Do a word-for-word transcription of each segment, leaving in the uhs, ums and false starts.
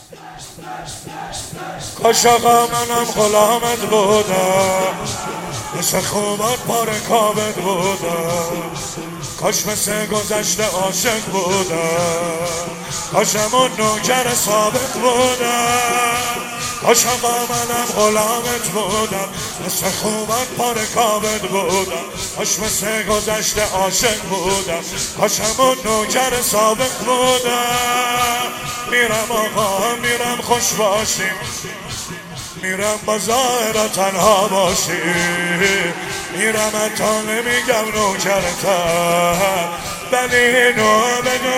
کاش آقا منم غلامت بودم، مثل خوبات پار کابت بودم، کاش مثل گذشته عاشق بودم، کاش همون نوکر ثابت بودم، کاش آقا منم غلامت بودم، مثل خوبات پار کابت بودم، کاش مثل گذشته عاشق بودم، کاش همون نوکر ثابت بودم. میرم آقا میرم خوش باشیم، میرم بازار تنها باشی، میرم تا نمیگم نوکرتم، ولی اینو بدون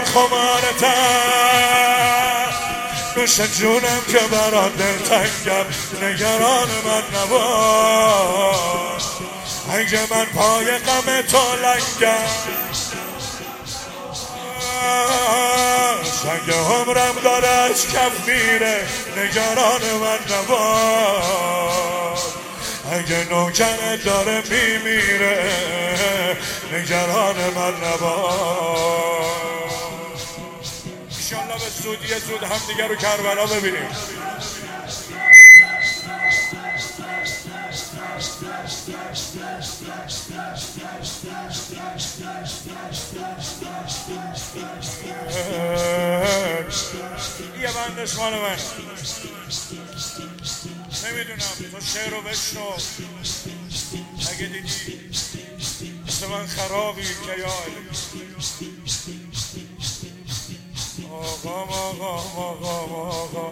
خمارتم. نوش جونم که برات دلتنگم، نگران من نباش، اگه من پای غم تو لنگم، سنگ عمرم داره از کف میره، نگران من نباش، اگه نوکرت داره میمیره، نگران من نباش. انشالله به زودی زود هم دیگه رو کربلا ببینیم. یه بندش مال من، نمیدونم تو شعر رو بشنو، اگه دیدی مثل من خرابی که یاد آقا آقا آقا آقا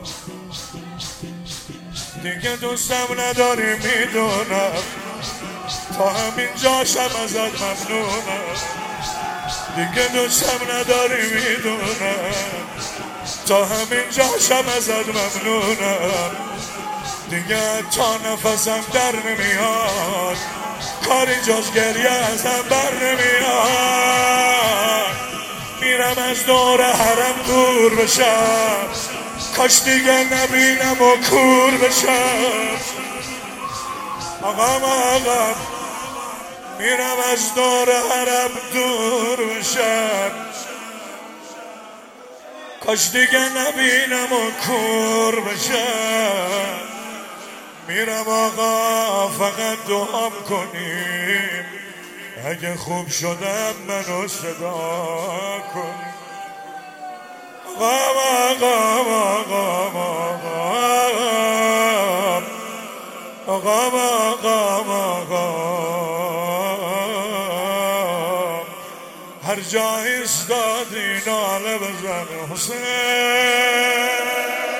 دیگه دوستم نداری میدونم، تا همین جاشم ازت ممنونم، دیگه دوستم نداری میدونم، تا همین جاشم ازت ممنونم، دیگه تا نفسم در نمیاد، کاری جز گریه ازم بر نمیاد. میرم از دور حرم دور بشم، کاش دیگه نبینم و کور بشم. آقام آقام میرم از دور حرم دور بشم، کاش دیگه نبینم و کور بشم. میرم آقا فقط دعام کنیم، اگه خوب شدم منو صدا کن. آقام آقام آقام آقام آقام آقام هر جا ایستادی ناله بزن حسین،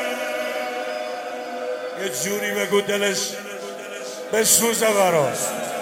یه جوری بگو دلش بسوزه براست.